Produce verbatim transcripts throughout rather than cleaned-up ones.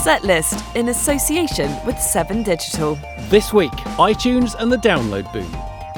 Setlist in association with Seven Digital. This week, iTunes and the download boom.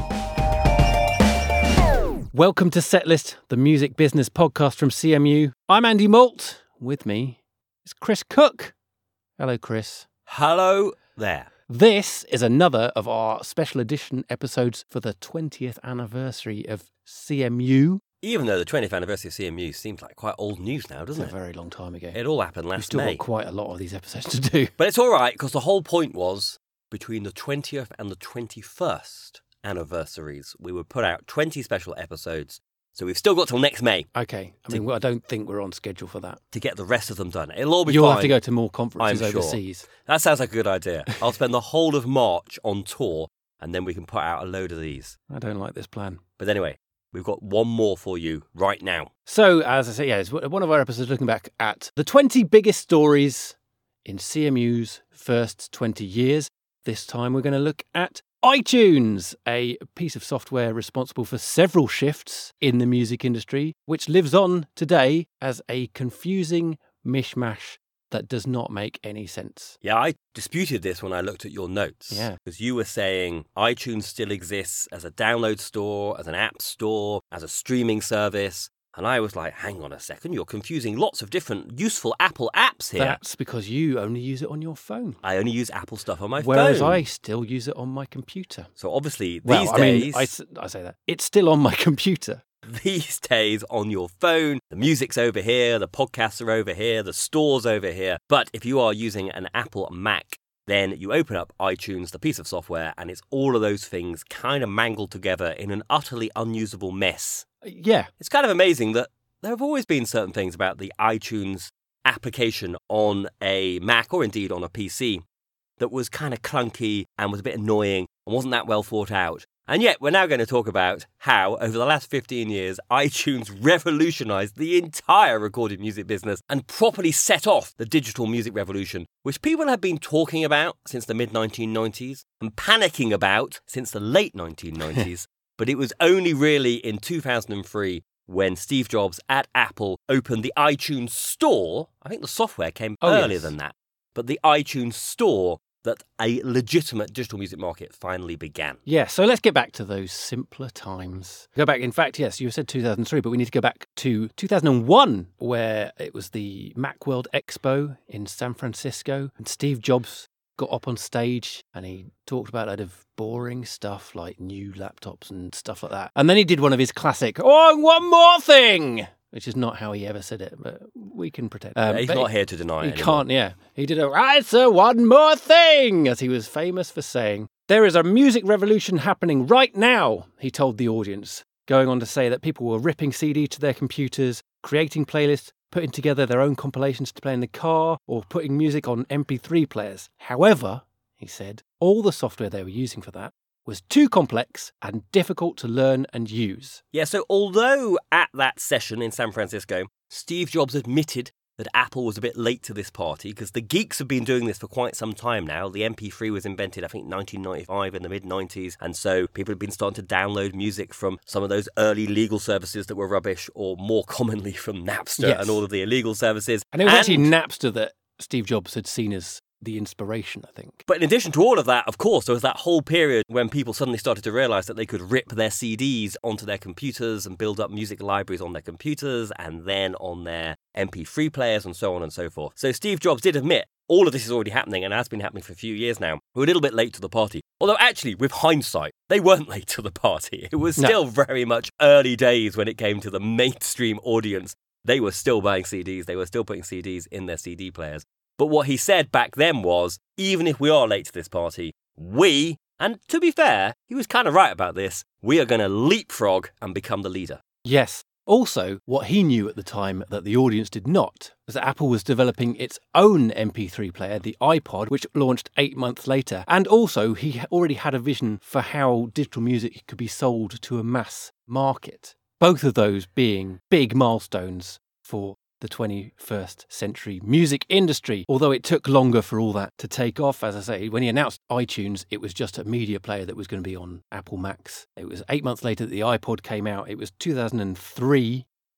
Welcome to Setlist, the music business podcast from C M U. I'm Andy Malt. With me is Chris Cook. Hello, Chris. Hello there. This is another of our special edition episodes for the twentieth anniversary of C M U. Even though the twentieth anniversary of C M U seems like quite old news now, doesn't it's it? a very long time ago. It all happened last We've still May. got quite a lot of these episodes to do. But it's all right, because the whole point was between the twentieth and the twenty-first anniversaries, we would put out twenty special episodes. So we've still got till next May. Okay. I mean, well, I don't think we're on schedule for that. To get the rest of them done. It'll all be You'll fine. have to go to more conferences I'm sure. overseas. That sounds like a good idea. I'll spend the whole of March on tour, and then we can put out a load of these. I don't like this plan. But anyway, we've got one more for you right now. So, as I say, yeah, it's one of our episodes looking back at the twenty biggest stories in C M U's first twenty years. This time we're going to look at iTunes, a piece of software responsible for several shifts in the music industry, which lives on today as a confusing mishmash that does not make any sense. Yeah, I disputed this when I looked at your notes. Yeah. Because you were saying iTunes still exists as a download store, as an app store, as a streaming service. And I was like, hang on a second, you're confusing lots of different useful Apple apps here. That's because you only use it on your phone. I only use Apple stuff on my Whereas phone. I still use it on my computer. So obviously, Well, these I days, mean, I, s- I say that. It's still on my computer. these days on your phone, the music's over here, the podcasts are over here, the store's over here. But if you are using an Apple Mac, then you open up iTunes, the piece of software, and it's all of those things kind of mangled together in an utterly unusable mess. Yeah. It's kind of amazing that there have always been certain things about the iTunes application on a Mac or indeed on a P C that was kind of clunky and was a bit annoying and wasn't that well thought out. And yet we're now going to talk about how, over the last fifteen years, iTunes revolutionized the entire recorded music business and properly set off the digital music revolution, which people have been talking about since the mid nineteen nineties and panicking about since the late nineteen nineties. But it was only really in two thousand three when Steve Jobs at Apple opened the iTunes Store. I think the software came Oh, earlier yes. than that. But the iTunes Store, that a legitimate digital music market finally began. Yeah, so let's get back to those simpler times. Go back, in fact, yes, you said two thousand three, but we need to go back to two thousand one, where it was the Macworld Expo in San Francisco, and Steve Jobs got up on stage and he talked about a load of boring stuff like new laptops and stuff like that. And then he did one of his classic, oh, and one more thing, which is not how he ever said it, but we can pretend. Um, Yeah, he's but not he- here to deny He it anymore. can't, yeah. He did a, right, sir, one more thing, as he was famous for saying. There is a music revolution happening right now, he told the audience, going on to say that people were ripping C D to their computers, creating playlists, putting together their own compilations to play in the car, or putting music on M P three players. However, he said, all the software they were using for that was too complex and difficult to learn and use. Yeah, so although at that session in San Francisco, Steve Jobs admitted that Apple was a bit late to this party, because the geeks have been doing this for quite some time now. The M P three was invented, I think, nineteen ninety-five in the mid nineties. And so people have been starting to download music from some of those early legal services that were rubbish, or more commonly from Napster Yes. and all of the illegal services. And it was actually Napster that Steve Jobs had seen as the inspiration, I think. But in addition to all of that, of course, there was that whole period when people suddenly started to realise that they could rip their C Ds onto their computers and build up music libraries on their computers and then on their M P three players and so on and so forth. So Steve Jobs did admit all of this is already happening and has been happening for a few years now. We're a little bit late to the party. Although actually, with hindsight, they weren't late to the party. It was No. still very much early days when it came to the mainstream audience. They were still buying C Ds. They were still putting C Ds in their C D players. But what he said back then was, even if we are late to this party, we, and to be fair, he was kind of right about this, we are going to leapfrog and become the leader. Yes. Also, what he knew at the time that the audience did not was that Apple was developing its own M P three player, the iPod, which launched eight months later. And also, he already had a vision for how digital music could be sold to a mass market. Both of those being big milestones for the twenty-first century music industry, although it took longer for all that to take off. As I say, when he announced iTunes, it was just a media player that was going to be on Apple Macs. It was eight months later that the iPod came out. It was two thousand three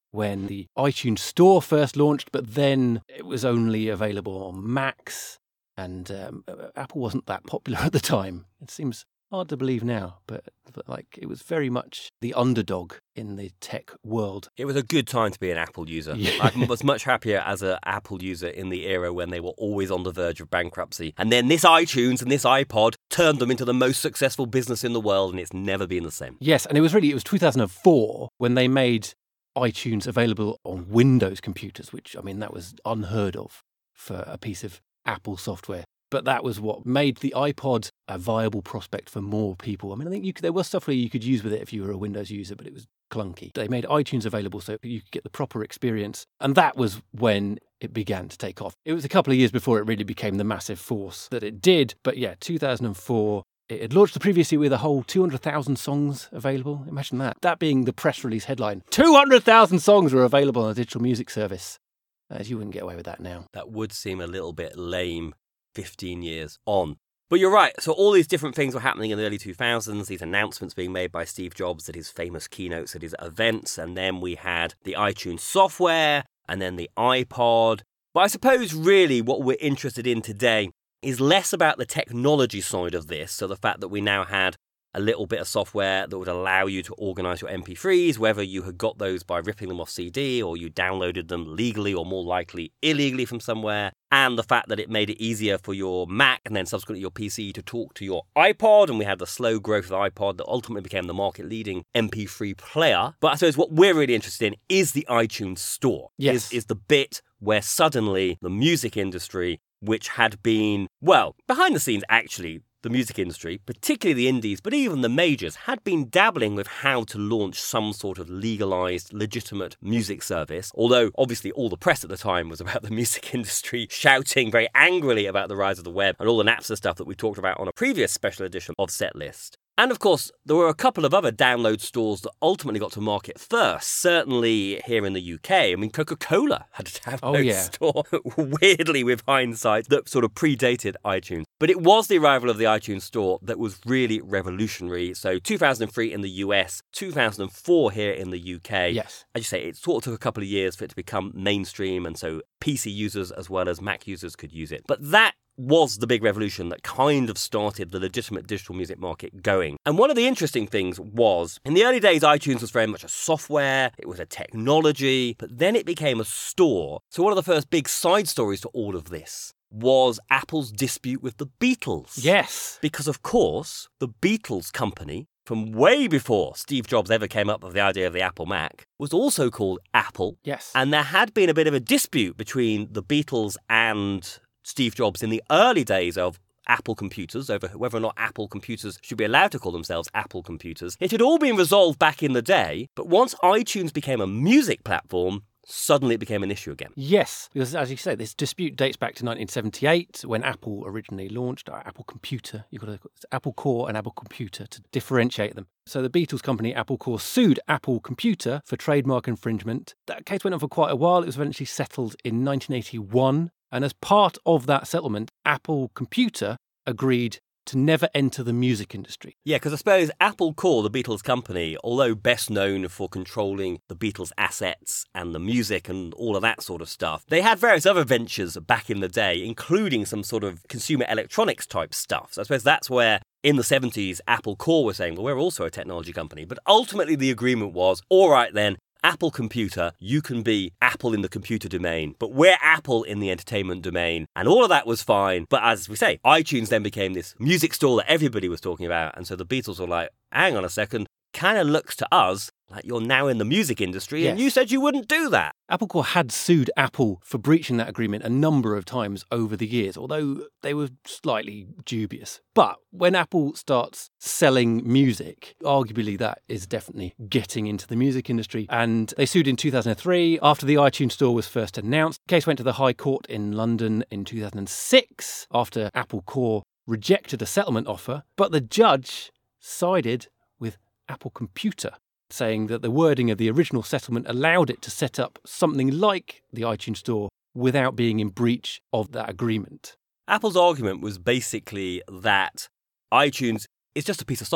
when the iTunes Store first launched, but then it was only available on Macs, and um, Apple wasn't that popular at the time. It seems hard to believe now, but, but like it was very much the underdog in the tech world. It was a good time to be an Apple user. Yeah. I was much happier as an Apple user in the era when they were always on the verge of bankruptcy. And then this iTunes and this iPod turned them into the most successful business in the world, and it's never been the same. Yes, and it was really, it was two thousand four when they made iTunes available on Windows computers, which, I mean, that was unheard of for a piece of Apple software. But that was what made the iPod a viable prospect for more people. I mean, I think you could, there was software you could use with it if you were a Windows user, but it was clunky. They made iTunes available so you could get the proper experience. And that was when it began to take off. It was a couple of years before it really became the massive force that it did. But yeah, two thousand four, it had launched the previous year with a whole two hundred thousand songs available. Imagine that. That being the press release headline. two hundred thousand songs were available on a digital music service. As you wouldn't get away with that now. That would seem a little bit lame fifteen years on. But you're right. So all these different things were happening in the early two thousands, these announcements being made by Steve Jobs at his famous keynotes at his events. And then we had the iTunes software and then the iPod. But I suppose really what we're interested in today is less about the technology side of this. So the fact that we now had a little bit of software that would allow you to organise your M P threes, whether you had got those by ripping them off C D or you downloaded them legally or more likely illegally from somewhere, and the fact that it made it easier for your Mac and then subsequently your P C to talk to your iPod, and we had the slow growth of the iPod that ultimately became the market-leading M P three player. But I suppose what we're really interested in is the iTunes Store. Yes. Is, is the bit where suddenly the music industry, which had been, well, behind the scenes actually, the music industry, particularly the indies, but even the majors, had been dabbling with how to launch some sort of legalised, legitimate music service. Although, obviously, all the press at the time was about the music industry shouting very angrily about the rise of the web and all the Napster stuff that we talked about on a previous special edition of Setlist. And of course, there were a couple of other download stores that ultimately got to market first, certainly here in the U K. I mean, Coca-Cola had a download oh, yeah. store, weirdly with hindsight, that sort of predated iTunes. But it was the arrival of the iTunes Store that was really revolutionary. So two thousand three in the U S, two thousand four here in the U K. Yes. As you say, it sort of took a couple of years for it to become mainstream, and so P C users as well as Mac users could use it. But that was the big revolution that kind of started the legitimate digital music market going. And one of the interesting things was, in the early days, iTunes was very much a software, it was a technology, but then it became a store. So one of the first big side stories to all of this was Apple's dispute with the Beatles. Yes. Because, of course, the Beatles company, from way before Steve Jobs ever came up with the idea of the Apple Mac, was also called Apple. Yes. And there had been a bit of a dispute between the Beatles and Steve Jobs in the early days of Apple computers over whether or not Apple computers should be allowed to call themselves Apple computers. It had all been resolved back in the day, but once iTunes became a music platform, suddenly it became an issue again. Yes, because as you say, this dispute dates back to nineteen seventy-eight when Apple originally launched uh, Apple Computer. You've got to, Apple Core and Apple Computer to differentiate them. So the Beatles company Apple Core sued Apple Computer for trademark infringement. That case went on for quite a while. It was eventually settled in nineteen eighty-one. And as part of that settlement, Apple Computer agreed to never enter the music industry. Yeah, because I suppose Apple Core, the Beatles company, although best known for controlling the Beatles' assets and the music and all of that sort of stuff, they had various other ventures back in the day, including some sort of consumer electronics type stuff. So I suppose that's where, in the seventies, Apple Core was saying, well, we're also a technology company. But ultimately the agreement was, all right then, Apple Computer, you can be Apple in the computer domain, but we're Apple in the entertainment domain. And all of that was fine. But as we say, iTunes then became this music store that everybody was talking about. And so the Beatles were like, hang on a second, kind of looks to us like you're now in the music industry, yes. and you said you wouldn't do that. Apple Core had sued Apple for breaching that agreement a number of times over the years, although they were slightly dubious. But when Apple starts selling music, arguably that is definitely getting into the music industry. And they sued in two thousand three after the iTunes Store was first announced. The case went to the High Court in London in two thousand six after Apple Core rejected a settlement offer. But the judge sided with Apple Computer, saying that the wording of the original settlement allowed it to set up something like the iTunes Store without being in breach of that agreement. Apple's argument was basically that iTunes is just a piece of software.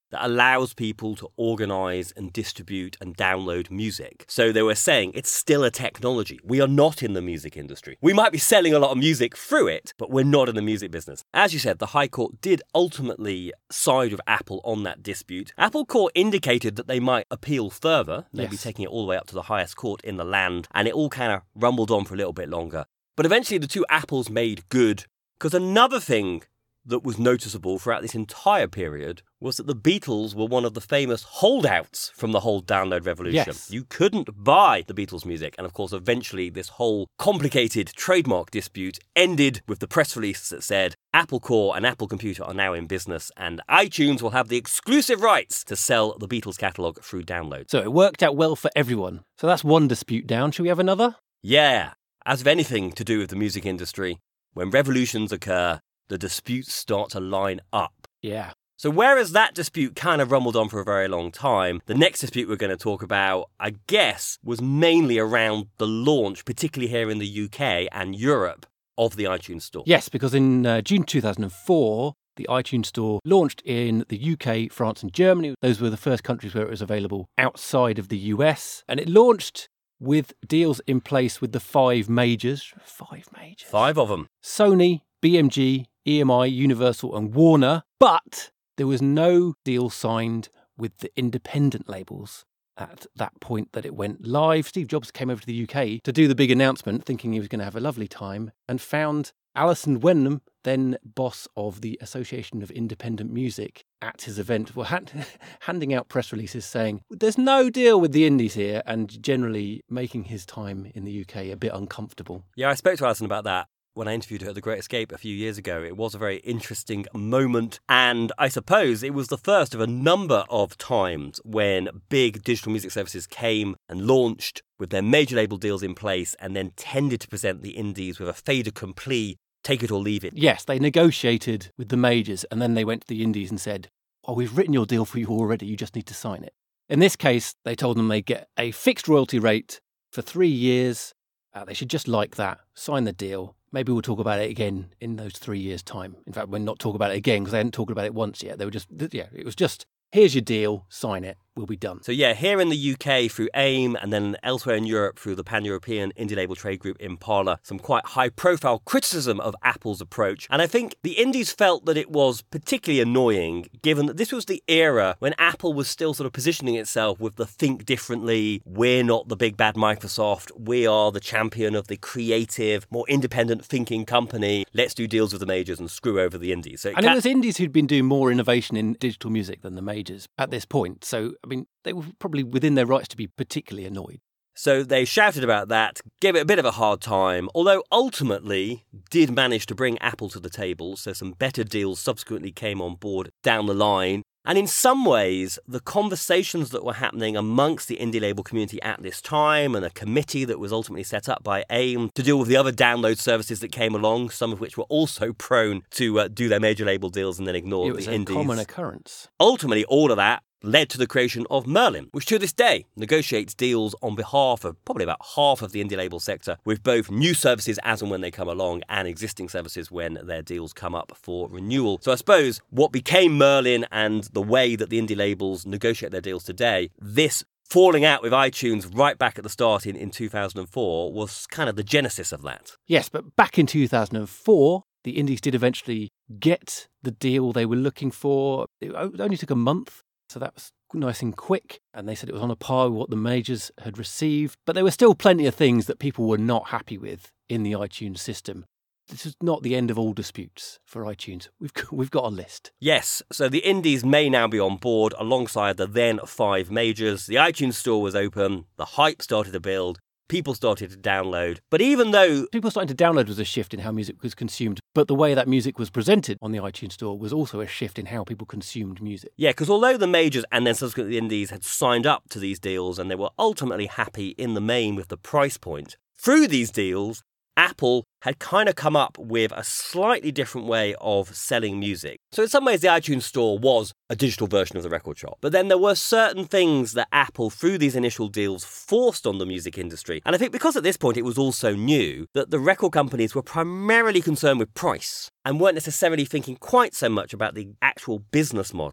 that allows people to organise and distribute and download music. So they were saying it's still a technology. We are not in the music industry. We might be selling a lot of music through it, but we're not in the music business. As you said, the High Court did ultimately side with Apple on that dispute. Apple Court indicated that they might appeal further, maybe yes. taking it all the way up to the highest court in the land, and it all kind of rumbled on for a little bit longer. But eventually the two Apples made good, because another thing that was noticeable throughout this entire period was that the Beatles were one of the famous holdouts from the whole download revolution. Yes. You couldn't buy the Beatles music. And of course, eventually this whole complicated trademark dispute ended with the press release that said Apple Corps and Apple Computer are now in business and iTunes will have the exclusive rights to sell the Beatles catalogue through download. So it worked out well for everyone. So that's one dispute down. Shall we have another? Yeah. As with anything to do with the music industry, when revolutions occur, the disputes start to line up. Yeah. So whereas that dispute kind of rumbled on for a very long time, the next dispute we're going to talk about, I guess, was mainly around the launch, particularly here in the U K and Europe, of the iTunes Store. Yes, because in uh, June two thousand four, the iTunes Store launched in the U K, France and Germany. Those were the first countries where it was available outside of the U S. And it launched with deals in place with the five majors. Five majors? Five of them. Sony, B M G, E M I, Universal and Warner, but there was no deal signed with the independent labels at that point that it went live. Steve Jobs came over to the U K to do the big announcement, thinking he was going to have a lovely time, and found Alison Wenham, then boss of the Association of Independent Music, at his event, were hand- handing out press releases saying, there's no deal with the indies here, and generally making his time in the U K a bit uncomfortable. Yeah, I spoke to Alison about that when I interviewed her at The Great Escape a few years ago. It was a very interesting moment, and I suppose it was the first of a number of times when big digital music services came and launched with their major label deals in place and then tended to present the indies with a fait accompli, take it or leave it. Yes, they negotiated with the majors, and then they went to the indies and said, oh, we've written your deal for you already, you just need to sign it. In this case, they told them they'd get a fixed royalty rate for three years. Uh, they should just like that, sign the deal. Maybe we'll talk about it again in those three years' time. In fact, we're not talking about it again because they hadn't talked about it once yet. They were just, yeah, it was just, here's your deal, sign it, we'll be done. So yeah, here in the U K through AIM and then elsewhere in Europe through the Pan-European Indie Label Trade Group Impala, some quite high-profile criticism of Apple's approach. And I think the indies felt that it was particularly annoying given that this was the era when Apple was still sort of positioning itself with the think differently, we're not the big bad Microsoft, we are the champion of the creative, more independent thinking company, let's do deals with the majors and screw over the indies. So it and ca- it was indies who'd been doing more innovation in digital music than the majors at this point. So, I mean, they were probably within their rights to be particularly annoyed. So they shouted about that, gave it a bit of a hard time, although ultimately did manage to bring Apple to the table, so some better deals subsequently came on board down the line. And in some ways, the conversations that were happening amongst the indie label community at this time and a committee that was ultimately set up by AIM to deal with the other download services that came along, some of which were also prone to uh, do their major label deals and then ignore It the was a indies. common occurrence. Ultimately, all of that led to the creation of Merlin, which to this day negotiates deals on behalf of probably about half of the indie label sector with both new services as and when they come along and existing services when their deals come up for renewal. So I suppose what became Merlin and the way that the indie labels negotiate their deals today, this falling out with iTunes right back at the start in, in two thousand four was kind of the genesis of that. Yes, but back in two thousand four, the indies did eventually get the deal they were looking for. It only took a month. So that was nice and quick. And they said it was on a par with what the majors had received. But there were still plenty of things that people were not happy with in the iTunes system. This is not the end of all disputes for iTunes. We've got, we've got a list. Yes, so the indies may now be on board alongside the then five majors. The iTunes Store was open. The hype started to build. People started to download. But even though People starting to download was a shift in how music was consumed, but the way that music was presented on the iTunes Store was also a shift in how people consumed music. Yeah, because although the majors and then subsequently the indies had signed up to these deals and they were ultimately happy in the main with the price point, through these deals, Apple had kind of come up with a slightly different way of selling music. So in some ways, the iTunes Store was a digital version of the record shop. But then there were certain things that Apple, through these initial deals, forced on the music industry. And I think because at this point it was also new, that the record companies were primarily concerned with price and weren't necessarily thinking quite so much about the actual business model.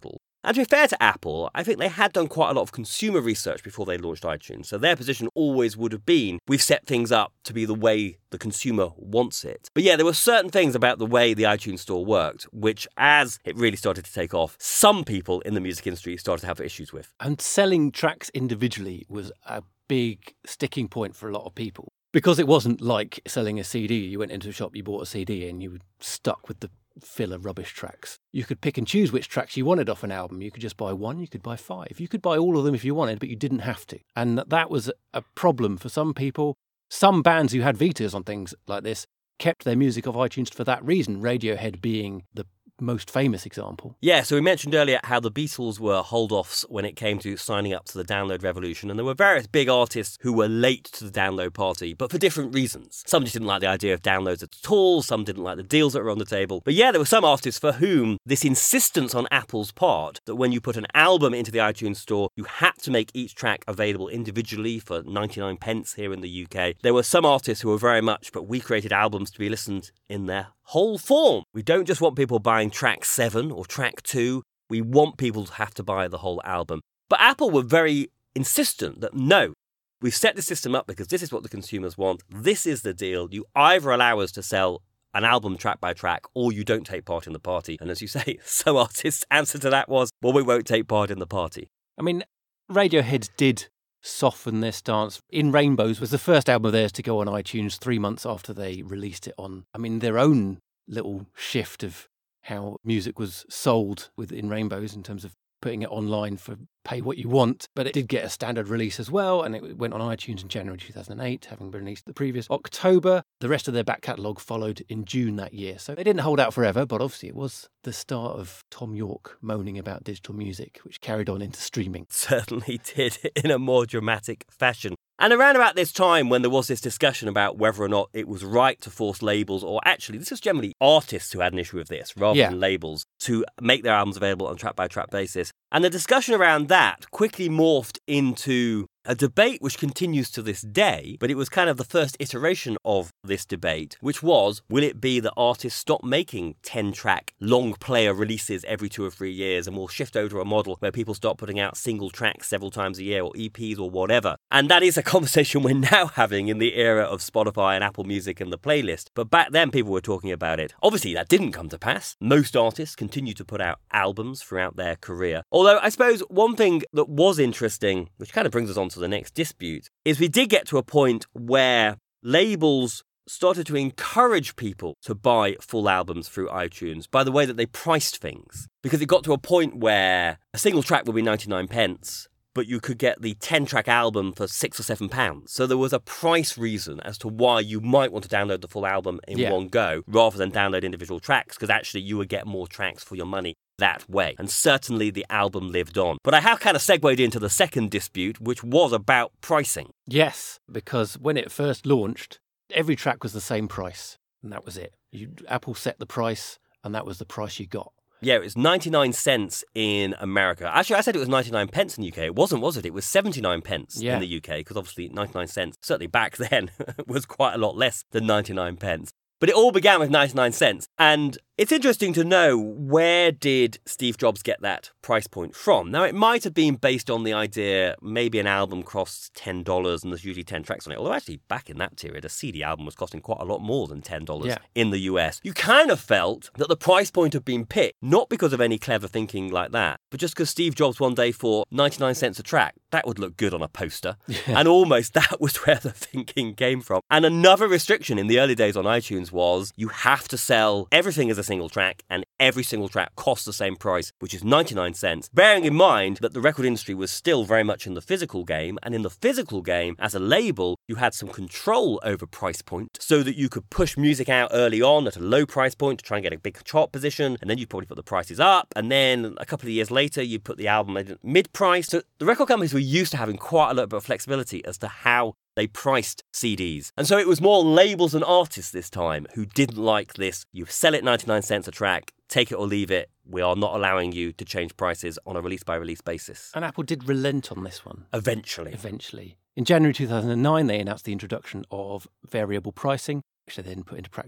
And to be fair to Apple, I think they had done quite a lot of consumer research before they launched iTunes. So their position always would have been, we've set things up to be the way the consumer wants it. But yeah, there were certain things about the way the iTunes Store worked, which as it really started to take off, some people in the music industry started to have issues with. And selling tracks individually was a big sticking point for a lot of people. Because it wasn't like selling a C D. You went into a shop, you bought a C D and you were stuck with the filler rubbish tracks. You could pick and choose which tracks you wanted off an album. You could just buy one, you could buy five. You could buy all of them if you wanted, but you didn't have to. And that was a problem for some people. Some bands who had Vitas on things like this kept their music off iTunes for that reason, Radiohead being the most famous example. Yeah, so we mentioned earlier how the Beatles were hold-offs when it came to signing up to the download revolution, and there were various big artists who were late to the download party, but for different reasons. Some just didn't like the idea of downloads at all, some didn't like the deals that were on the table. But yeah, there were some artists for whom this insistence on Apple's part that when you put an album into the iTunes Store, you had to make each track available individually for ninety-nine pence here in the U K. There were some artists who were very much, but we created albums to be listened in their whole form. We don't just want people buying track seven or track two. We want people to have to buy the whole album. But Apple were very insistent that no, we've set the system up because this is what the consumers want. This is the deal. You either allow us to sell an album track by track or you don't take part in the party. And as you say, some artists' answer to that was, well, we won't take part in the party. I mean, Radiohead did soften their stance. In Rainbows was the first album of theirs to go on iTunes three months after they released it on, I mean, their own little shift of how music was sold within Rainbows in terms of putting it online for pay what you want. But it did get a standard release as well, and it went on iTunes in January two thousand eight, having been released the previous October. The rest of their back catalogue followed in June that year. So they didn't hold out forever, but obviously it was the start of Tom York moaning about digital music, which carried on into streaming. Certainly did, in a more dramatic fashion. And around about this time when there was this discussion about whether or not it was right to force labels, or actually this was generally artists who had an issue with this rather yeah. than labels, to make their albums available on track-by-track basis. And the discussion around that quickly morphed into a debate which continues to this day, but it was kind of the first iteration of this debate, which was, will it be that artists stop making ten-track long player releases every two or three years and will shift over to a model where people start putting out single tracks several times a year or E Ps or whatever? And that is a conversation we're now having in the era of Spotify and Apple Music and the playlist. But back then people were talking about it. Obviously that didn't come to pass. Most artists continue to put out albums throughout their career. Although I suppose one thing that was interesting, which kind of brings us on to the next dispute, is we did get to a point where labels started to encourage people to buy full albums through iTunes by the way that they priced things. Because it got to a point where a single track would be ninety-nine pence, but you could get the ten-track album for six or seven pounds. So there was a price reason as to why you might want to download the full album in yeah. one go, rather than download individual tracks, because actually you would get more tracks for your money that way. And certainly the album lived on. But I have kind of segued into the second dispute, which was about pricing. Yes, because when it first launched, every track was the same price, and that was it. You, Apple set the price, and that was the price you got. Yeah, it was ninety-nine cents in America. Actually, I said it was ninety-nine pence in the U K. It wasn't, was it? It was seventy-nine pence yeah. in the U K, because obviously ninety-nine cents, certainly back then, was quite a lot less than ninety-nine pence. But it all began with ninety-nine cents. And it's interesting to know, where did Steve Jobs get that price point from? Now, it might have been based on the idea maybe an album costs ten dollars and there's usually ten tracks on it. Although actually, back in that period, a C D album was costing quite a lot more than ten dollars yeah. in the U S. You kind of felt that the price point had been picked, not because of any clever thinking like that, but just because Steve Jobs one day thought ninety-nine cents a track, that would look good on a poster. Yeah. And almost that was where the thinking came from. And another restriction in the early days on iTunes was you have to sell everything as a single track, and every single track costs the same price, which is ninety-nine cents, bearing in mind that the record industry was still very much in the physical game, and in the physical game, as a label, you had some control over price point, so that you could push music out early on at a low price point to try and get a big chart position, and then you'd probably put the prices up, and then a couple of years later, you'd put the album at mid-price. So the record companies were used to having quite a lot of flexibility as to how they priced C Ds. And so it was more labels and artists this time who didn't like this. You sell it ninety-nine cents a track, take it or leave it. We are not allowing you to change prices on a release-by-release basis. And Apple did relent on this one. Eventually. Eventually. In January two thousand nine, they announced the introduction of variable pricing, which they then put into practice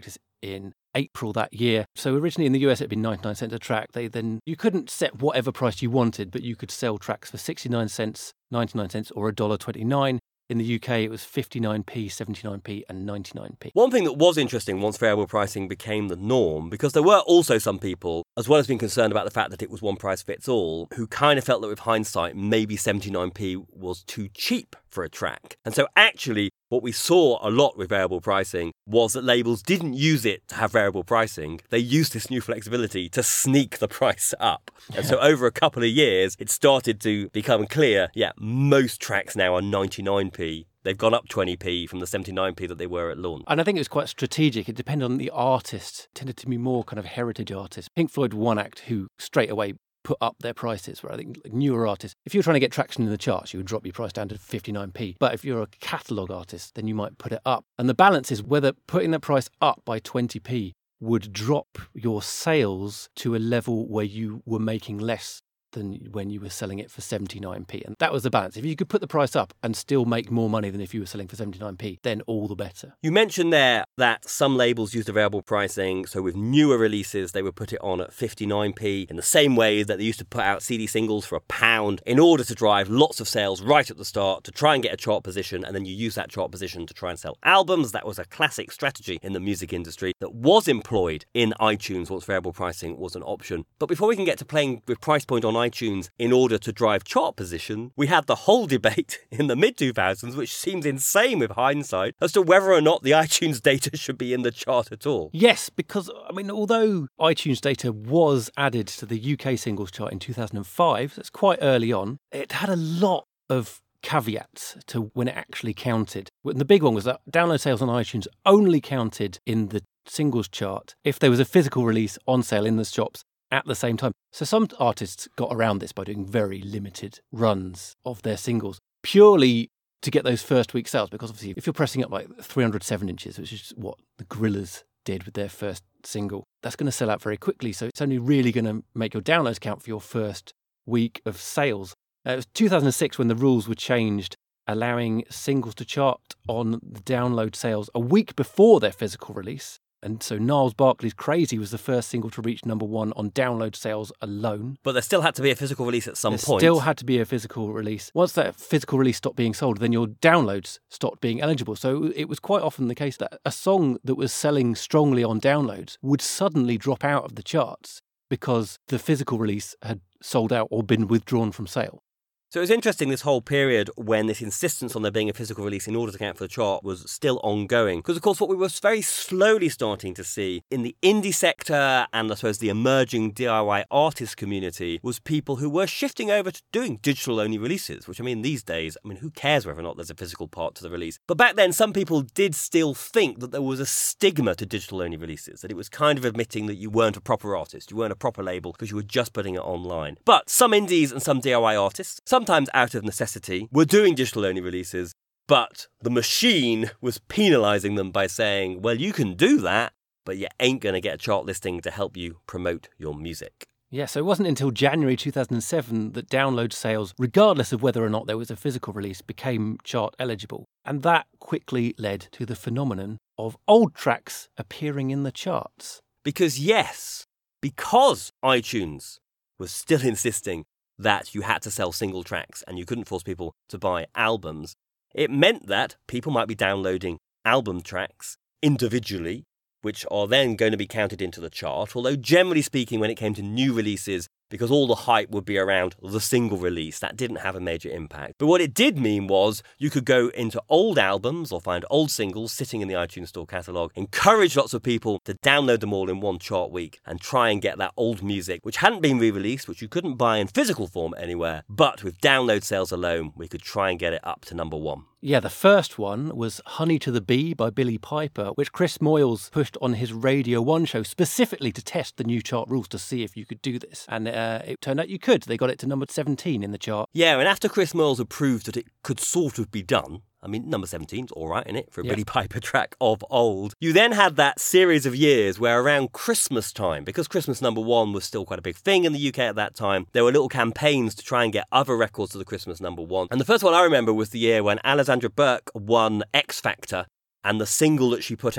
in April that year. So originally in the U S, it'd been ninety-nine cents a track. They then, you couldn't set whatever price you wanted, but you could sell tracks for sixty-nine cents, ninety-nine cents, or one dollar twenty-nine. In the U K, it was fifty-nine p, seventy-nine p, and ninety-nine p. One thing that was interesting once variable pricing became the norm, because there were also some people, as well as being concerned about the fact that it was one price fits all, who kind of felt that with hindsight, maybe seventy-nine p was too cheap for a track. And so actually, what we saw a lot with variable pricing was that labels didn't use it to have variable pricing. They used this new flexibility to sneak the price up. And so over a couple of years, it started to become clear, yeah, most tracks now are ninety-nine p. They've gone up twenty p from the seventy-nine p that they were at launch. And I think it was quite strategic. It depended on the artist. It tended to be more kind of heritage artists. Pink Floyd were one act who straight away put up their prices, where I think like newer artists, if you're trying to get traction in the charts, you would drop your price down to fifty-nine p. But if you're a catalogue artist, then you might put it up. And the balance is whether putting that price up by twenty p would drop your sales to a level where you were making less than when you were selling it for seventy-nine p. And that was the balance. If you could put the price up and still make more money than if you were selling for seventy-nine p, then all the better. You mentioned there that some labels used a variable pricing, so with newer releases, they would put it on at fifty-nine p in the same way that they used to put out C D singles for a pound in order to drive lots of sales right at the start to try and get a chart position, and then you use that chart position to try and sell albums. That was a classic strategy in the music industry that was employed in iTunes once variable pricing was an option. But before we can get to playing with price point on iTunes in order to drive chart position, we had the whole debate in the mid two thousands, which seems insane with hindsight, as to whether or not the iTunes data should be in the chart at all. Yes, because, I mean, although iTunes data was added to the U K singles chart in two thousand five, that's quite early on, it had a lot of caveats to when it actually counted. And the big one was that download sales on iTunes only counted in the singles chart if there was a physical release on sale in the shops at the same time. So some artists got around this by doing very limited runs of their singles, purely to get those first week sales, because obviously if you're pressing up like three hundred seven inches, which is what the Gorillaz did with their first single, that's going to sell out very quickly. So it's only really going to make your downloads count for your first week of sales. Uh, it was two thousand six when the rules were changed, allowing singles to chart on the download sales a week before their physical release. And so Gnarls Barkley's Crazy was the first single to reach number one on download sales alone. But there still had to be a physical release at some there point. There still had to be a physical release. Once that physical release stopped being sold, then your downloads stopped being eligible. So it was quite often the case that a song that was selling strongly on downloads would suddenly drop out of the charts because the physical release had sold out or been withdrawn from sale. So it was interesting, this whole period when this insistence on there being a physical release in order to count for the chart was still ongoing. Because, of course, what we were very slowly starting to see in the indie sector and, I suppose, the emerging D I Y artist community was people who were shifting over to doing digital-only releases, which, I mean, these days, I mean, who cares whether or not there's a physical part to the release? But back then, some people did still think that there was a stigma to digital-only releases, that it was kind of admitting that you weren't a proper artist, you weren't a proper label because you were just putting it online. But some indies and some D I Y artists, some sometimes out of necessity, were doing digital-only releases, but the machine was penalising them by saying, well, you can do that, but you ain't going to get a chart listing to help you promote your music. Yeah, so it wasn't until January two thousand seven that download sales, regardless of whether or not there was a physical release, became chart eligible. And that quickly led to the phenomenon of old tracks appearing in the charts. Because yes, because iTunes was still insisting that you had to sell single tracks and you couldn't force people to buy albums, it meant that people might be downloading album tracks individually, which are then going to be counted into the chart, although generally speaking, when it came to new releases, because all the hype would be around the single release, that didn't have a major impact. But what it did mean was you could go into old albums or find old singles sitting in the iTunes Store catalogue, encourage lots of people to download them all in one chart week and try and get that old music, which hadn't been re-released, which you couldn't buy in physical form anywhere, but with download sales alone, we could try and get it up to number one. Yeah, the first one was Honey to the Bee by Billy Piper, which Chris Moyles pushed on his Radio one show specifically to test the new chart rules to see if you could do this. And uh, it turned out you could. They got it to number seventeen in the chart. Yeah, and after Chris Moyles had proved that it could sort of be done, I mean, number seventeen's all right, isn't it, for a yeah. Billy Piper track of old. You then had that series of years where around Christmas time, because Christmas number one was still quite a big thing in the U K at that time, there were little campaigns to try and get other records to the Christmas number one. And the first one I remember was the year when Alexandra Burke won X Factor, and the single that she put out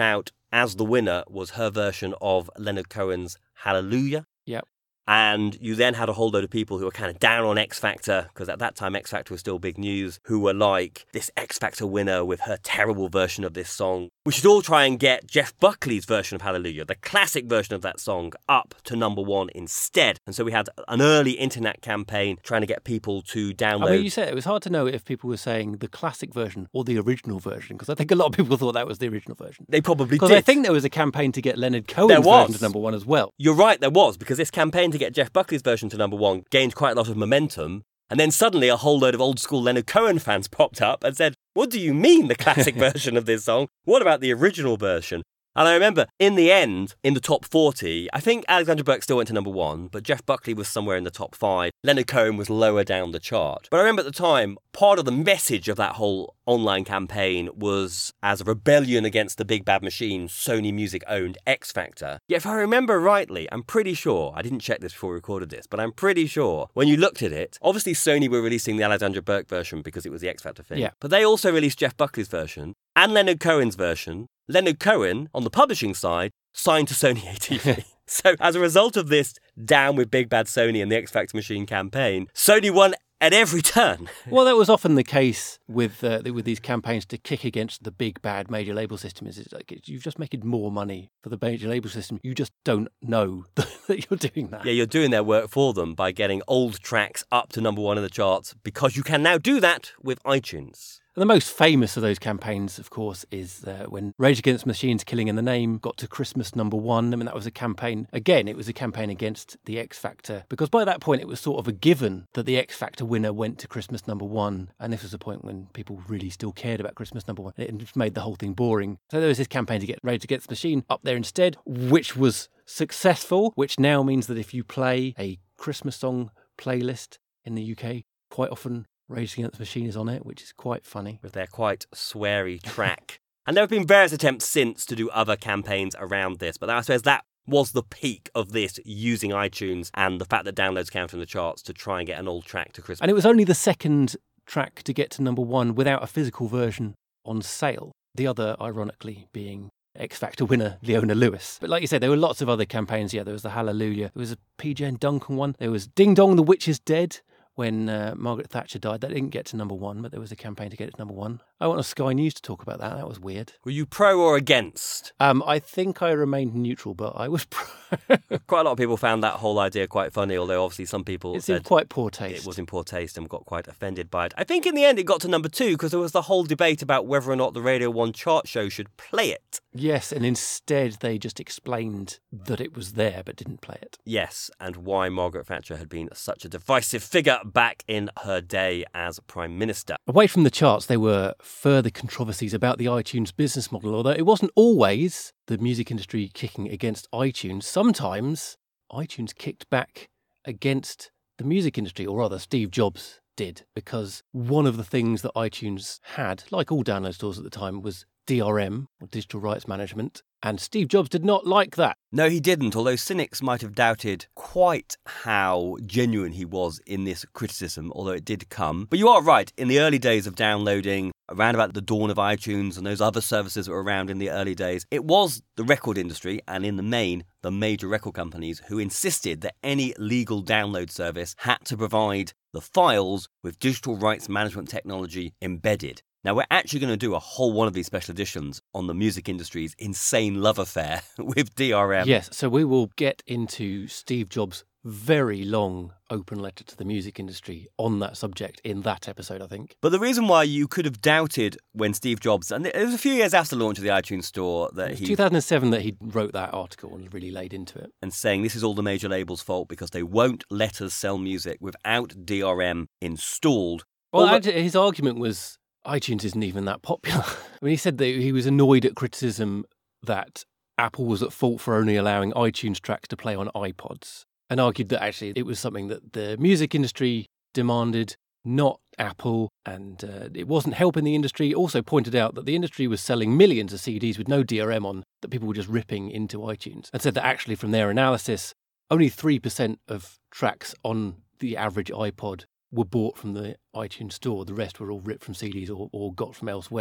as the winner was her version of Leonard Cohen's Hallelujah. Yep. And you then had a whole load of people who were kind of down on X Factor, because at that time X Factor was still big news, who were like, this X Factor winner with her terrible version of this song. We should all try and get Jeff Buckley's version of Hallelujah, the classic version of that song, up to number one instead. And so we had an early internet campaign trying to get people to download. I mean, you said it was hard to know if people were saying the classic version or the original version, because I think a lot of people thought that was the original version. They probably did. Because I think there was a campaign to get Leonard Cohen's There was. version to number one as well. You're right, there was, because this campaign to get Jeff Buckley's version to number one gained quite a lot of momentum. And then suddenly a whole load of old school Leonard Cohen fans popped up and said, what do you mean the classic version of this song? What about the original version? And I remember, in the end, in the top forty, I think Alexandra Burke still went to number one, but Jeff Buckley was somewhere in the top five. Leonard Cohen was lower down the chart. But I remember at the time, part of the message of that whole online campaign was as a rebellion against the big bad machine Sony Music owned X Factor. Yet if I remember rightly, I'm pretty sure, I didn't check this before we recorded this, but I'm pretty sure when you looked at it, obviously Sony were releasing the Alexandra Burke version because it was the X Factor thing. Yeah. But they also released Jeff Buckley's version and Leonard Cohen's version. Leonard Cohen, on the publishing side, signed to Sony A T V. So as a result of this down with Big Bad Sony and the X Factor Machine campaign, Sony won at every turn. Well, that was often the case with uh, with these campaigns to kick against the big bad major label system. Is it's like it's, you've just making more money for the major label system. You just don't know that you're doing that. Yeah, you're doing their work for them by getting old tracks up to number one in the charts, because you can now do that with iTunes. And the most famous of those campaigns, of course, is uh, when Rage Against the Machine's Killing in the Name got to Christmas number one. I mean, that was a campaign, again, it was a campaign against the X Factor, because by that point it was sort of a given that the X Factor winner went to Christmas number one. And this was a point when people really still cared about Christmas number one. It just made the whole thing boring. So there was this campaign to get Rage Against the Machine up there instead, which was successful, which now means that if you play a Christmas song playlist in the U K, quite often Rage Against the Machine is on it, which is quite funny. With their quite sweary track. And there have been various attempts since to do other campaigns around this, but I suppose that was the peak of this, using iTunes and the fact that downloads count in the charts to try and get an old track to Christmas. And it was only the second track to get to number one without a physical version on sale. The other, ironically, being X Factor winner Leona Lewis. But like you said, there were lots of other campaigns. Yeah, there was the Hallelujah. There was a P J and Duncan one. There was Ding Dong, the Witch is Dead. When uh, Margaret Thatcher died, that didn't get to number one, but there was a campaign to get it to number one. I want a Sky News to talk about that. That was weird. Were you pro or against? Um, I think I remained neutral, but I was pro. Quite a lot of people found that whole idea quite funny, although obviously some people it said seemed quite poor taste. it was in poor taste and got quite offended by it. I think in the end it got to number two because there was the whole debate about whether or not the Radio one chart show should play it. Yes, and instead they just explained that it was there but didn't play it. Yes, and why Margaret Thatcher had been such a divisive figure back in her day as Prime Minister. Away from the charts, there were further controversies about the iTunes business model, although it wasn't always the music industry kicking against iTunes. Sometimes iTunes kicked back against the music industry, or rather Steve Jobs did, because one of the things that iTunes had, like all download stores at the time, was D R M, or digital rights management, and Steve Jobs did not like that. No, he didn't, although cynics might have doubted quite how genuine he was in this criticism, although it did come. But you are right, in the early days of downloading, around about the dawn of iTunes and those other services that were around in the early days, it was the record industry, and in the main, the major record companies, who insisted that any legal download service had to provide the files with digital rights management technology embedded. Now, we're actually going to do a whole one of these special editions on the music industry's insane love affair with D R M. Yes, so we will get into Steve Jobs' very long open letter to the music industry on that subject in that episode, I think. But the reason why you could have doubted when Steve Jobs, and it was a few years after the launch of the iTunes Store, that it was he... two thousand seven that he wrote that article and really laid into it. And saying this is all the major labels' fault because they won't let us sell music without D R M installed. Well, Although... actually, his argument was iTunes isn't even that popular. I mean, he said that he was annoyed at criticism that Apple was at fault for only allowing iTunes tracks to play on iPods, and argued that actually it was something that the music industry demanded, not Apple, and uh, it wasn't helping the industry. Also pointed out that the industry was selling millions of C Ds with no D R M on, that people were just ripping into iTunes, and said that actually from their analysis, only three percent of tracks on the average iPod were bought from the iTunes store. The rest were all ripped from C Ds or, or got from elsewhere.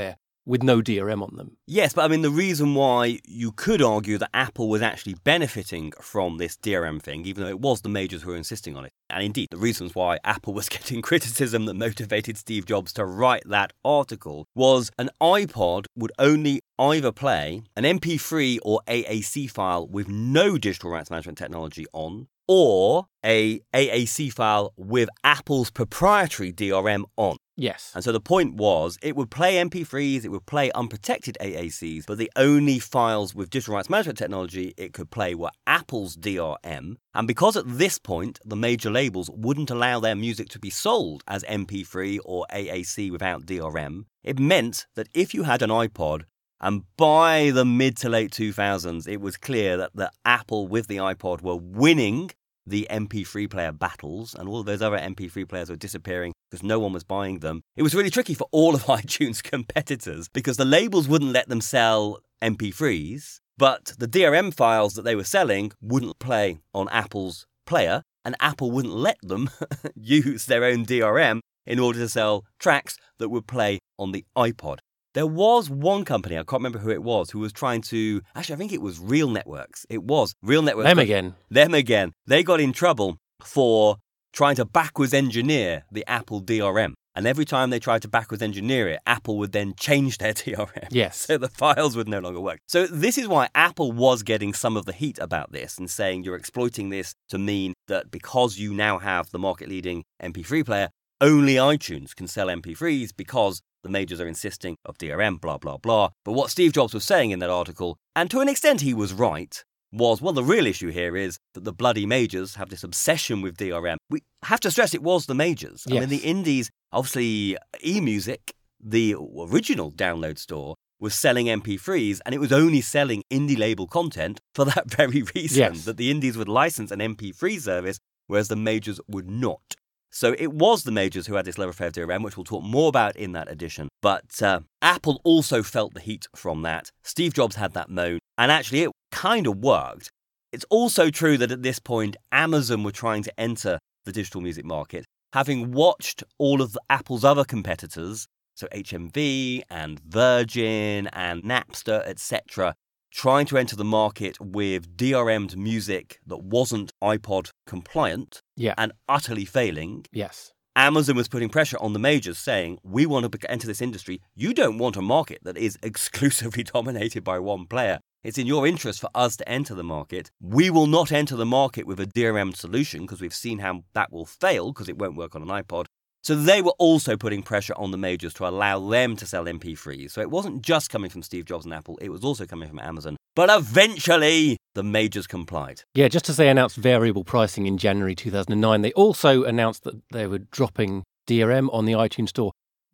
with no D R M on them. Yes, but I mean, the reason why you could argue that Apple was actually benefiting from this D R M thing, even though it was the majors who were insisting on it, and indeed the reasons why Apple was getting criticism that motivated Steve Jobs to write that article, was an iPod would only either play an M P three or A A C file with no digital rights management technology on, or a A A C file with Apple's proprietary D R M on. Yes. And so the point was, it would play M P threes, it would play unprotected A A Cs, but the only files with digital rights management technology it could play were Apple's D R M. And because at this point, the major labels wouldn't allow their music to be sold as M P three or A A C without D R M, it meant that if you had an iPod, and by the mid to late two thousands, it was clear that the Apple with the iPod were winning the M P three player battles, and all of those other M P three players were disappearing because no one was buying them. It was really tricky for all of iTunes' competitors because the labels wouldn't let them sell M P threes, but the D R M files that they were selling wouldn't play on Apple's player, and Apple wouldn't let them use their own D R M in order to sell tracks that would play on the iPod. There was one company, I can't remember who it was, who was trying to... Actually, I think it was Real Networks. It was Real Networks. Them again. Them again. They got in trouble for trying to backwards engineer the Apple D R M. And every time they tried to backwards engineer it, Apple would then change their D R M. Yes. So the files would no longer work. So this is why Apple was getting some of the heat about this and saying you're exploiting this to mean that because you now have the market-leading M P three player, only iTunes can sell M P threes because the majors are insisting of D R M, blah, blah, blah. But what Steve Jobs was saying in that article, and to an extent he was right, was, well, the real issue here is that the bloody majors have this obsession with D R M. We have to stress it was the majors. Yes. I mean, the indies, obviously, eMusic, the original download store, was selling M P threes, and it was only selling indie label content for that very reason, Yes. that the indies would license an M P three service, whereas the majors would not. So it was the majors who had this love affair of D R M, which we'll talk more about in that edition. But uh, Apple also felt the heat from that. Steve Jobs had that moan, and actually it kind of worked. It's also true that at this point, Amazon were trying to enter the digital music market, having watched all of the Apple's other competitors, so H M V and Virgin and Napster, et cetera, trying to enter the market with D R M'd music that wasn't iPod compliant Yeah. and utterly failing. Yes. Amazon was putting pressure on the majors saying, we want to enter this industry. You don't want a market that is exclusively dominated by one player. It's in your interest for us to enter the market. We will not enter the market with a D R M solution because we've seen how that will fail because it won't work on an iPod. So they were also putting pressure on the majors to allow them to sell M P threes. So it wasn't just coming from Steve Jobs and Apple, it was also coming from Amazon. But eventually, the majors complied. Yeah, just as they announced variable pricing in January two thousand nine, they also announced that they were dropping D R M on the iTunes Store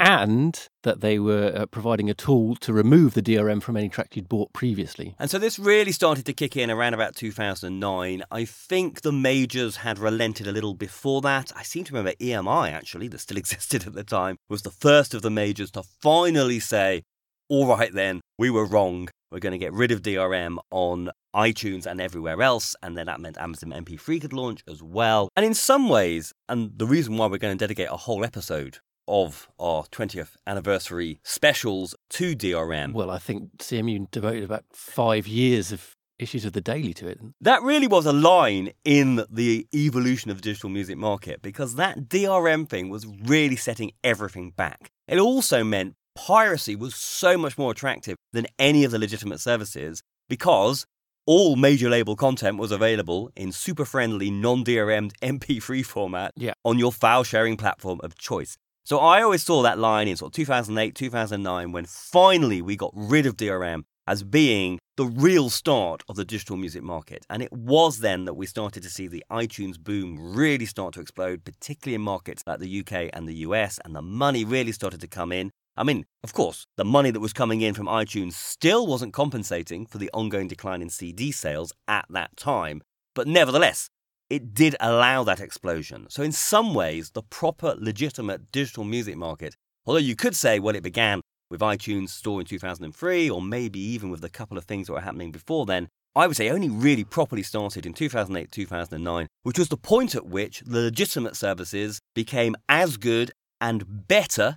and that they were uh, providing a tool to remove the D R M from any track you'd bought previously. And so this really started to kick in around about two thousand nine. I think the majors had relented a little before that. I seem to remember E M I, actually, that still existed at the time, was the first of the majors to finally say, all right then, we were wrong. We're going to get rid of D R M on iTunes and everywhere else. And then that meant Amazon M P three could launch as well. And in some ways, and the reason why we're going to dedicate a whole episode of our twentieth anniversary specials to D R M. Well, I think C M U devoted about five years of issues of the Daily to it. That really was a line in the evolution of the digital music market because that D R M thing was really setting everything back. It also meant piracy was so much more attractive than any of the legitimate services because all major label content was available in super friendly, non-D R M'd M P three format Yeah. on your file sharing platform of choice. So I always saw that line in sort of two thousand eight, two thousand nine, when finally we got rid of D R M as being the real start of the digital music market. And it was then that we started to see the iTunes boom really start to explode, particularly in markets like the U K and the U S, and the money really started to come in. I mean, of course, the money that was coming in from iTunes still wasn't compensating for the ongoing decline in C D sales at that time, but nevertheless, it did allow that explosion. So in some ways, the proper, legitimate digital music market, although you could say, well, it began with iTunes Store in two thousand three, or maybe even with a couple of things that were happening before then, I would say only really properly started in two thousand eight, two thousand nine, which was the point at which the legitimate services became as good and better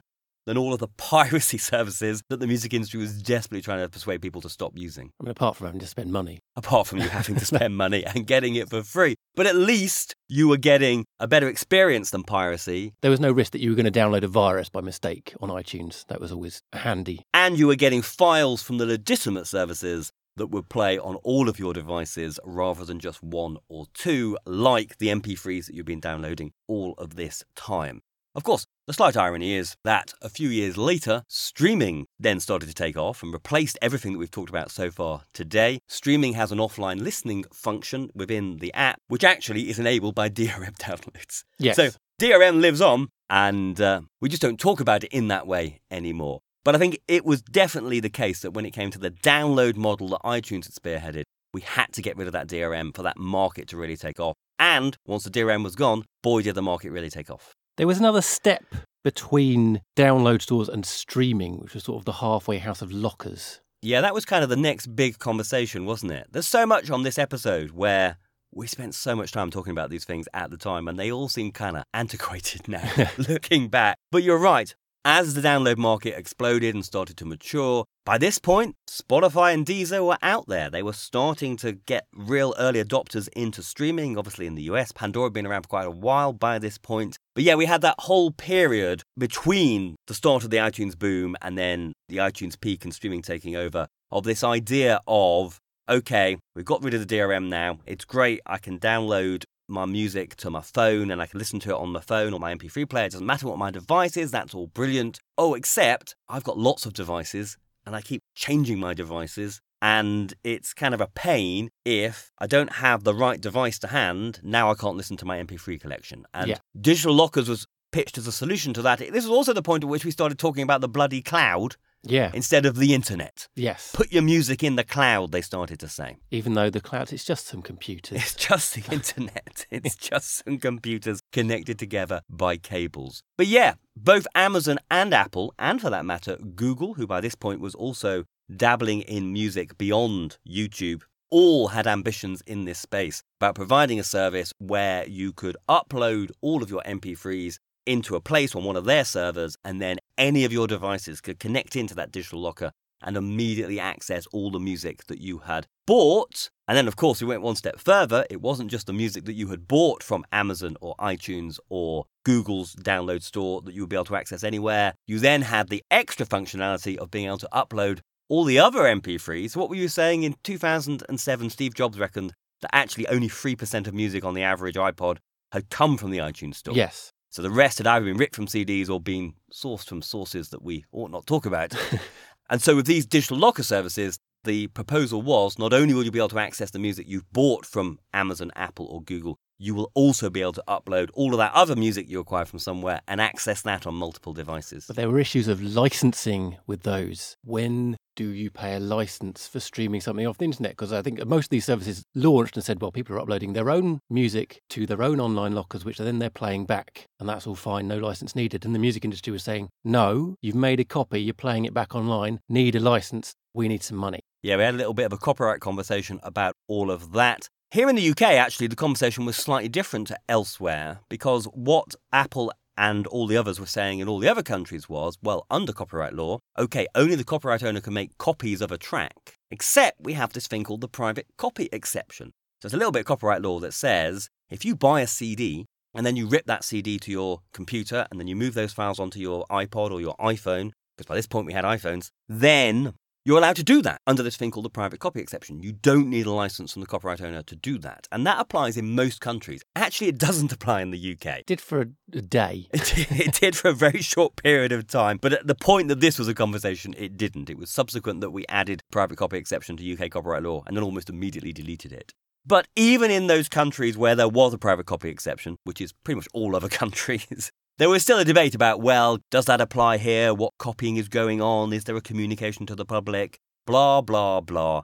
than all of the piracy services that the music industry was desperately trying to persuade people to stop using. I mean, apart from having to spend money. Apart from you having to spend money and getting it for free. But at least you were getting a better experience than piracy. There was no risk that you were going to download a virus by mistake on iTunes. That was always handy. And you were getting files from the legitimate services that would play on all of your devices rather than just one or two, like the M P threes that you've been downloading all of this time. Of course, the slight irony is that a few years later, streaming then started to take off and replaced everything that we've talked about so far today. Streaming has an offline listening function within the app, which actually is enabled by D R M downloads. Yes. So D R M lives on, and uh, we just don't talk about it in that way anymore. But I think it was definitely the case that when it came to the download model that iTunes had spearheaded, we had to get rid of that D R M for that market to really take off. And once the D R M was gone, boy, did the market really take off. There was another step between download stores and streaming, which was sort of the halfway house of lockers. Yeah, that was kind of the next big conversation, wasn't it? There's so much on this episode where we spent so much time talking about these things at the time, and they all seem kind of antiquated now, looking back. But you're right. As the download market exploded and started to mature, by this point, Spotify and Deezer were out there. They were starting to get real early adopters into streaming. Obviously in the U S, Pandora had been around for quite a while by this point. But yeah, we had that whole period between the start of the iTunes boom and then the iTunes peak and streaming taking over of this idea of, okay, we've got rid of the D R M now. It's great. I can download my music to my phone and I can listen to it on my phone or my M P three player. It doesn't matter what my device is. That's all brilliant. Oh, except I've got lots of devices and I keep changing my devices. And it's kind of a pain if I don't have the right device to hand. Now I can't listen to my M P three collection. And yeah. Digital Lockers was pitched as a solution to that. This was also the point at which we started talking about the bloody cloud. Yeah. Instead of the internet. Yes. Put your music in the cloud, they started to say. Even though the cloud, it's just some computers. It's just the internet. It's just some computers connected together by cables. But yeah, both Amazon and Apple, and for that matter, Google, who by this point was also dabbling in music beyond YouTube, all had ambitions in this space about providing a service where you could upload all of your M P threes into a place on one of their servers, and then any of your devices could connect into that digital locker and immediately access all the music that you had bought. And then, of course, we went one step further. It wasn't just the music that you had bought from Amazon or iTunes or Google's download store that you would be able to access anywhere. You then had the extra functionality of being able to upload all the other M P threes. So what were you saying? In two thousand seven, Steve Jobs reckoned that actually only three percent of music on the average iPod had come from the iTunes store. Yes. So the rest had either been ripped from C Ds or been sourced from sources that we ought not talk about. And so with these digital locker services, the proposal was not only will you be able to access the music you've bought from Amazon, Apple or Google, you will also be able to upload all of that other music you acquire from somewhere and access that on multiple devices. But there were issues of licensing with those. When do you pay a license for streaming something off the internet? Because I think most of these services launched and said, well, people are uploading their own music to their own online lockers, which then they're playing back. And that's all fine, no license needed. And the music industry was saying, no, you've made a copy, you're playing it back online, need a license, we need some money. Yeah, we had a little bit of a copyright conversation about all of that. Here in the U K, actually, the conversation was slightly different to elsewhere, because what Apple and all the others were saying in all the other countries was, well, under copyright law, okay, only the copyright owner can make copies of a track, except we have this thing called the private copy exception. So there's a little bit of copyright law that says if you buy a C D and then you rip that C D to your computer and then you move those files onto your iPod or your iPhone, because by this point we had iPhones, then you're allowed to do that under this thing called the private copy exception. You don't need a license from the copyright owner to do that. And that applies in most countries. Actually, it doesn't apply in the U K. It did for a, a day. It did, it did for a very short period of time. But at the point that this was a conversation, it didn't. It was subsequent that we added private copy exception to U K copyright law and then almost immediately deleted it. But even in those countries where there was a private copy exception, which is pretty much all other countries, there was still a debate about, well, does that apply here? What copying is going on? Is there a communication to the public? Blah, blah, blah.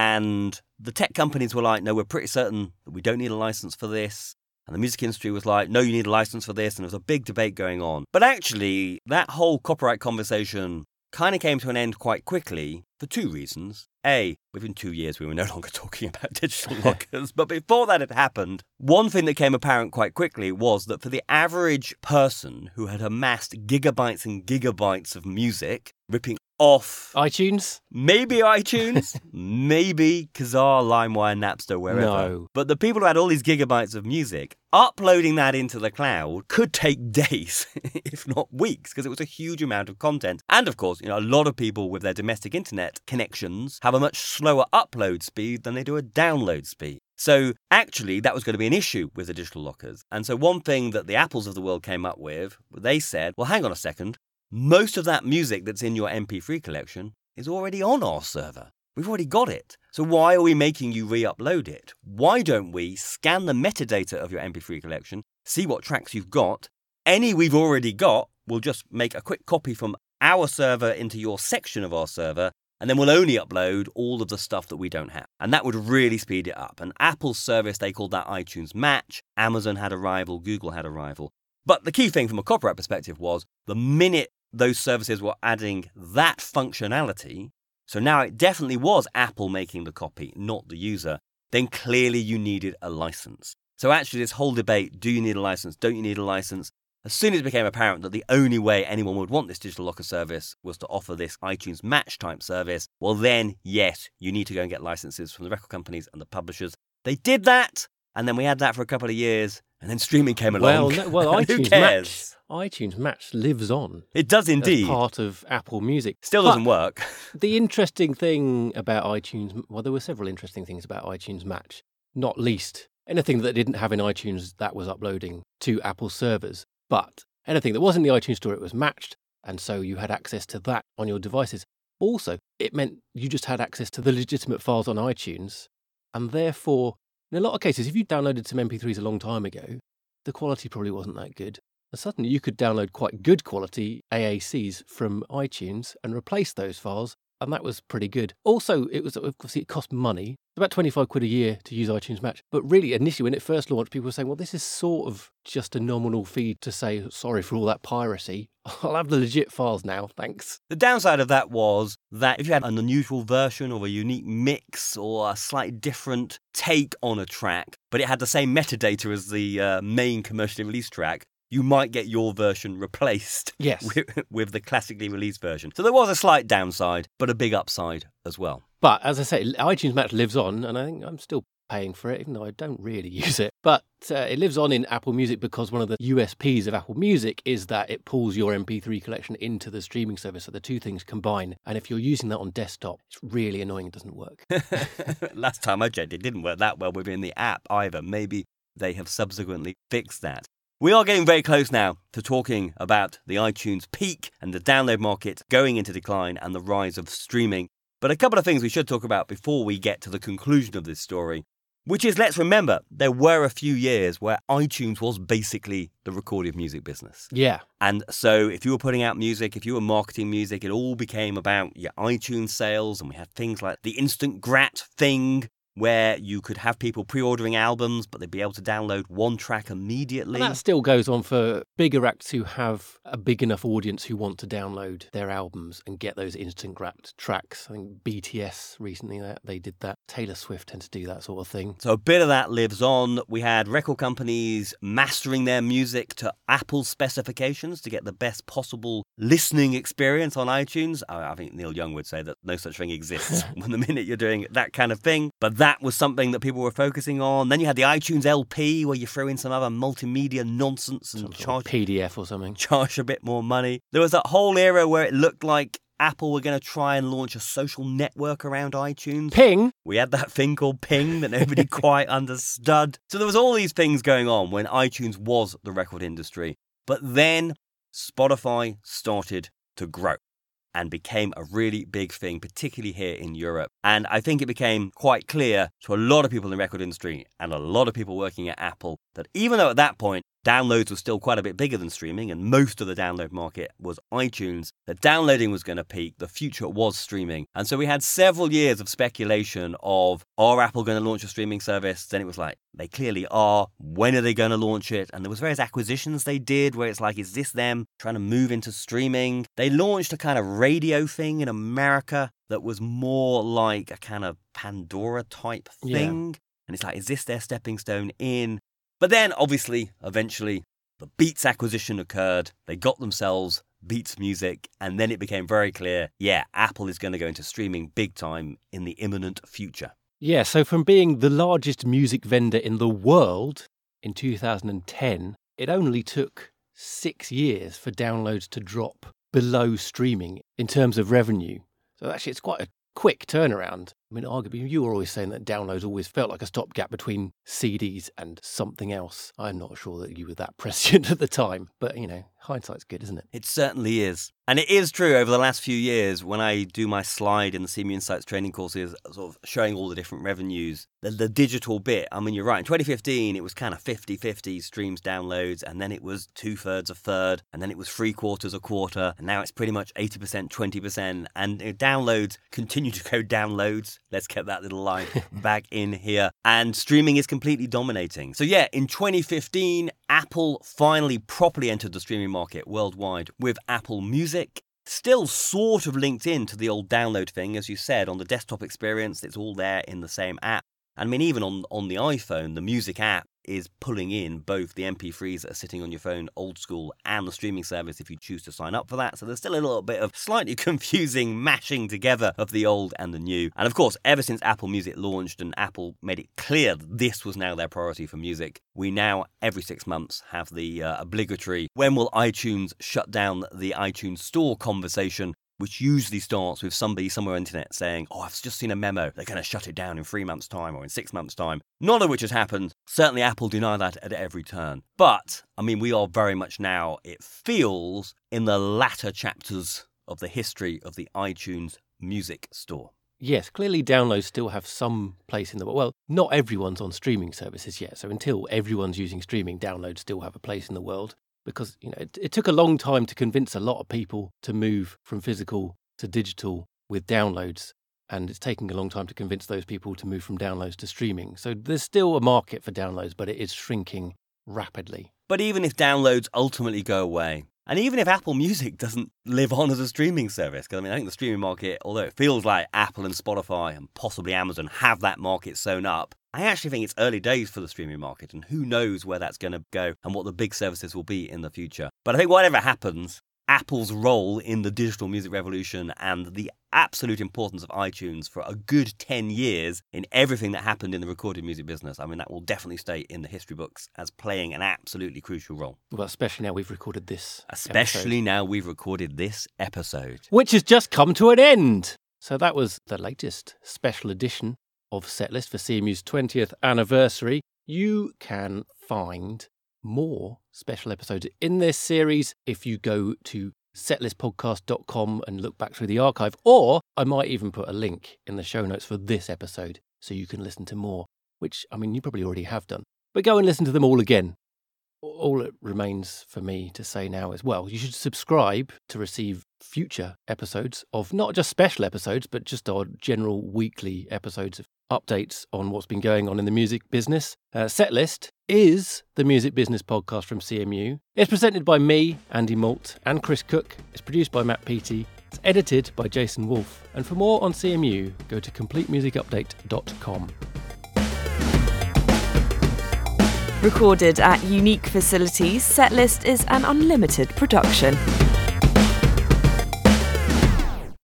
And the tech companies were like, no, we're pretty certain that we don't need a license for this. And the music industry was like, no, you need a license for this. And there was a big debate going on. But actually, that whole copyright conversation kind of came to an end quite quickly for two reasons. A, within two years we were no longer talking about digital lockers, but before that had happened, one thing that came apparent quite quickly was that for the average person who had amassed gigabytes and gigabytes of music, ripping off iTunes? Maybe iTunes, maybe Kazaa, LimeWire, Napster, wherever. No. But the people who had all these gigabytes of music, uploading that into the cloud could take days, if not weeks, because it was a huge amount of content. And of course, you know, a lot of people with their domestic internet connections have a much slower upload speed than they do a download speed. So actually, that was going to be an issue with the digital lockers. And so one thing that the Apples of the world came up with, they said, well, hang on a second. Most of that music that's in your M P three collection is already on our server. We've already got it. So why are we making you re-upload it? Why don't we scan the metadata of your M P three collection, see what tracks you've got? Any we've already got, we'll just make a quick copy from our server into your section of our server, and then we'll only upload all of the stuff that we don't have. And that would really speed it up. And Apple's service, they called that iTunes Match. Amazon had a rival. Google had a rival. But the key thing from a copyright perspective was the minute those services were adding that functionality, so now it definitely was Apple making the copy, not the user, then clearly you needed a license. So actually this whole debate, do you need a license, don't you need a license, as soon as it became apparent that the only way anyone would want this digital locker service was to offer this iTunes Match type service, well then, yes, you need to go and get licenses from the record companies and the publishers. They did that, and then we had that for a couple of years, and then streaming came along. Well, no, well iTunes Match, iTunes Match lives on. It does indeed. As part of Apple Music. Still doesn't but work. The interesting thing about iTunes, well, there were several interesting things about iTunes Match, not least anything that didn't have in iTunes that was uploading to Apple servers. But anything that was in the iTunes store, it was matched, and so you had access to that on your devices. Also, it meant you just had access to the legitimate files on iTunes, and therefore, in a lot of cases, if you downloaded some M P threes a long time ago, the quality probably wasn't that good. And suddenly you could download quite good quality A A Cs from iTunes and replace those files, and that was pretty good. Also, it was obviously it cost money, about twenty-five quid a year to use iTunes Match. But really, initially when it first launched, people were saying, well, this is sort of just a nominal fee to say, sorry for all that piracy. I'll have the legit files now, thanks. The downside of that was that if you had an unusual version or a unique mix or a slightly different take on a track, but it had the same metadata as the uh, main commercially released track, you might get your version replaced yes. with, with the classically released version. So there was a slight downside, but a big upside as well. But as I say, iTunes Match lives on, and I think I'm still paying for it, even though I don't really use it. But uh, it lives on in Apple Music because one of the U S Ps of Apple Music is that it pulls your M P three collection into the streaming service, so the two things combine. And if you're using that on desktop, it's really annoying it doesn't work. Last time I checked, it didn't work that well within the app either. Maybe they have subsequently fixed that. We are getting very close now to talking about the iTunes peak and the download market going into decline and the rise of streaming. But a couple of things we should talk about before we get to the conclusion of this story, which is, let's remember, there were a few years where iTunes was basically the recorded music business. Yeah. And so if you were putting out music, if you were marketing music, it all became about your iTunes sales, and we had things like the Instant Grat thing, where you could have people pre-ordering albums, but they'd be able to download one track immediately. And that still goes on for bigger acts who have a big enough audience who want to download their albums and get those instant grabbed tracks. I think B T S recently, they did that. Taylor Swift tends to do that sort of thing. So a bit of that lives on. We had record companies mastering their music to Apple specifications to get the best possible listening experience on iTunes. I think Neil Young would say that no such thing exists when the minute you're doing that kind of thing. But that was something that people were focusing on. Then you had the iTunes L P, where you throw in some other multimedia nonsense and charge P D F or something. Charge a bit more money. There was that whole era where it looked like Apple were going to try and launch a social network around iTunes. Ping! We had that thing called Ping that nobody quite understood. So there was all these things going on when iTunes was the record industry. But then Spotify started to grow and became a really big thing, particularly here in Europe. And I think it became quite clear to a lot of people in the record industry and a lot of people working at Apple that even though at that point downloads were still quite a bit bigger than streaming, and most of the download market was iTunes, that downloading was going to peak, the future was streaming. And so we had several years of speculation of, are Apple going to launch a streaming service? Then it was like, they clearly are. When are they going to launch it? And there was various acquisitions they did where it's like, is this them trying to move into streaming? They launched a kind of radio thing in America that was more like a kind of Pandora type thing. Yeah. And it's like, is this their stepping stone in? But then, obviously, eventually, the Beats acquisition occurred. They got themselves Beats Music, and then it became very clear, yeah, Apple is going to go into streaming big time in the imminent future. Yeah, so from being the largest music vendor in the world in two thousand ten, it only took six years for downloads to drop below streaming in terms of revenue. So actually, it's quite a quick turnaround. I mean, arguably, you were always saying that downloads always felt like a stopgap between C Ds and something else. I'm not sure that you were that prescient at the time, but, you know, hindsight's good, isn't it? It certainly is. And it is true over the last few years when I do my slide in the C M U Insights training courses, sort of showing all the different revenues, the, the digital bit, I mean, you're right. In twenty fifteen, it was kind of fifty-fifty streams, downloads, and then it was two-thirds, a third, and then it was three-quarters, a quarter, and now it's pretty much eighty percent, twenty percent, and uh, downloads continue to go downloads. Let's get that little line back in here. And streaming is completely dominating. So yeah, in twenty fifteen, Apple finally properly entered the streaming market worldwide with Apple Music. Still sort of linked into the old download thing, as you said, on the desktop experience, it's all there in the same app. I mean, even on, on the iPhone, the Music app is pulling in both the M P threes that are sitting on your phone, old school, and the streaming service if you choose to sign up for that. So there's still a little bit of slightly confusing mashing together of the old and the new. And of course, ever since Apple Music launched and Apple made it clear that this was now their priority for music, we now, every six months, have the uh, obligatory, when will iTunes shut down the iTunes Store conversation, which usually starts with somebody somewhere on the internet saying, oh, I've just seen a memo, they're going to shut it down in three months' time or in six months' time. None of which has happened. Certainly Apple deny that at every turn. But, I mean, we are very much now, it feels, in the latter chapters of the history of the iTunes Music Store. Yes, clearly downloads still have some place in the world. Well, not everyone's on streaming services yet. So until everyone's using streaming, downloads still have a place in the world. Because, you know, it, it took a long time to convince a lot of people to move from physical to digital with downloads. And it's taking a long time to convince those people to move from downloads to streaming. So there's still a market for downloads, but it is shrinking rapidly. But even if downloads ultimately go away, and even if Apple Music doesn't live on as a streaming service, because I mean, I think the streaming market, although it feels like Apple and Spotify and possibly Amazon have that market sewn up, I actually think it's early days for the streaming market, and who knows where that's going to go and what the big services will be in the future. But I think whatever happens, Apple's role in the digital music revolution and the absolute importance of iTunes for a good ten years in everything that happened in the recorded music business, I mean, that will definitely stay in the history books as playing an absolutely crucial role. Well, especially now we've recorded this Especially episode. now we've recorded this episode. Which has just come to an end. So that was the latest special edition of Setlist for C M U's twentieth anniversary. You can find more special episodes in this series if you go to setlist podcast dot com and look back through the archive, or I might even put a link in the show notes for this episode so you can listen to more, which, I mean, you probably already have done. But go and listen to them all again. All it remains for me to say now is, well, you should subscribe to receive future episodes of not just special episodes, but just our general weekly episodes of updates on what's been going on in the music business. Uh, Setlist is the music business podcast from C M U. It's presented by me, Andy Malt, and Chris Cook. It's produced by Matt Peaty. It's edited by Jason Wolfe. And for more on C M U, go to complete music update dot com. Recorded at unique facilities, Setlist is an unlimited production.